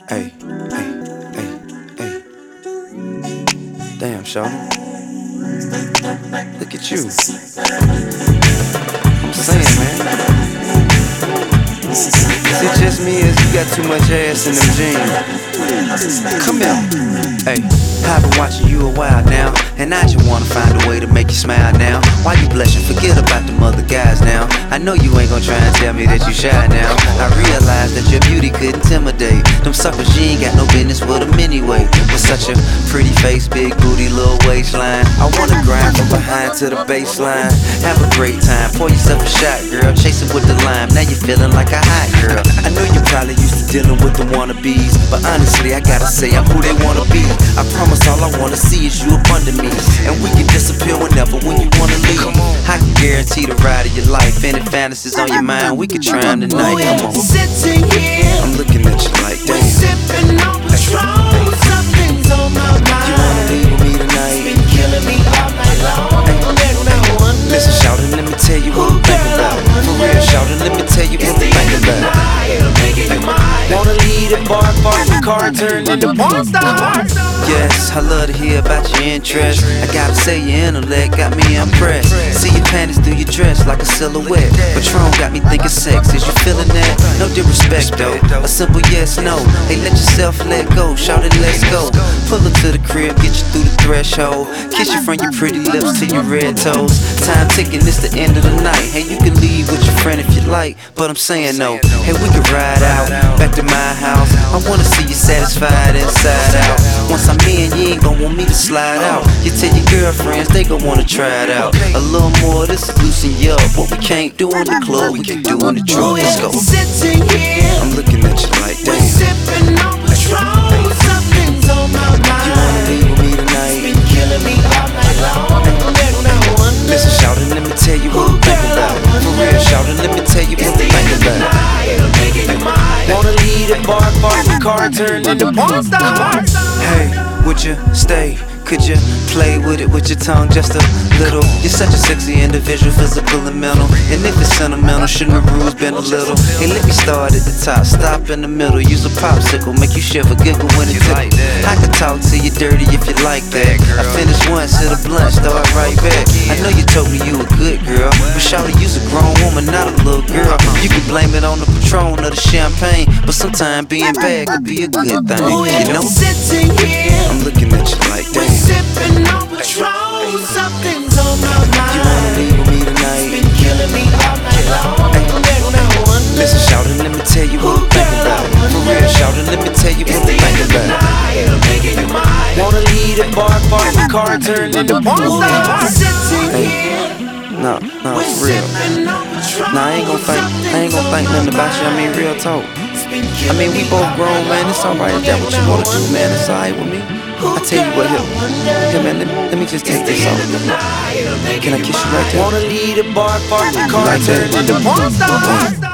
Hey, hey, hey, hey. Damn, shawty. Look at you. I'm saying, man. Is it just me or you got too much ass in them jeans? Come here. Hey, I've been watching you a while now, and I just wanna find a way to make you smile now. Why you blushing? Forget about them other guys now. I know you ain't gon' try and tell me that you shy now. I realize that your beauty could intimidate them suckers. You ain't got no business with them anyway. With such a pretty face, big booty, little waistline, I wanna grind from behind to the baseline. Have a great time, pour yourself a shot, girl. Chase it with the lime, now you feeling like a hot girl. I know you probably used to dealing with the wannabes, but honestly, I gotta say I'm who they wanna be. I promise all I wanna see is you up under me, and we can disappear whenever when you wanna leave. I can guarantee the ride of your life. Any fantasies on your mind, we can try them tonight. Come on. Sitting here, I'm looking at you like we're damn. sipping on Patron. Something's on my mind. You wanna leave with me tonight? It's been killing me all night long. And I wonder, Listen, shawty, let me tell you what I'm thinking about. For real, shawty, let me tell you what I'm thinking about. Wanna lead it, bark, the car turned into porn star. Yes, I love to hear about your interest. I gotta say your intellect got me impressed. See your panties through your dress like a silhouette. Patron got me thinking sex. Is you feeling that? No disrespect though. A simple yes, no. Hey, let yourself let go. Shout it, let's go. Pull up to the crib, get you through the threshold. Kiss you from your pretty lips to your red toes. Time ticking, it's the end of the night. Hey, you can leave with your friend if you like, but I'm saying no. Hey, we can ride out back to my house. I wanna see you satisfied inside out. Once I'm in, you ain't gon' want me to slide out. You tell your girlfriends, they gon' wanna try it out. A little more, this will loosen you up. What we can't do in the club, we can do in the truck. Let's go. Sitting here, I'm looking at you like we're damn. sipping on Patron. Something's on my mind. You wanna leave with me It's tonight? been killing me all night long. And I wonder, Listen, shawty, let me tell you what I'm thinking about. For real, shawty, let me tell you what I'm thinking about. wanna lead it, bark, the car turned into porn star. Hey, would you stay? Could you play with it with your tongue just a little? You're such a sexy individual, physical and mental. And if it's sentimental, shouldn't the rules bend a little? Hey, let me start at the top, stop in the middle. Use a popsicle, make you shiver, giggle when it tickle. I can talk to you dirty if you like that. I finish once, hit a blunt, start right back. I know you told me you a good girl, but shawty, you's a grown woman, not a little girl. You can blame it on the Patron or the champagne, but sometimes being bad could be a good thing, you know? Sitting here, I'm looking at you like we're damn. sipping on Patron. Something's on my mind. You wanna leave with me tonight? Been killing me all night long. And I wonder, Listen, shawty, let me tell you what I'm thinking about. For real, shawty, let me tell you what I'm thinking about. wanna lead it, bark, the car turned into porn star. Sitting here, No, we're for real. sipping on Patron. Nah, I ain't gonna think nothing about you. I mean, real talk. I mean, we both grown, man. It's alright if that's what you wanna do, man. It's alright with me. I tell you what, here, man, let me just take this off. Can I kiss you right there? Wanna lead it, bark, the car Like that. turned into porn star.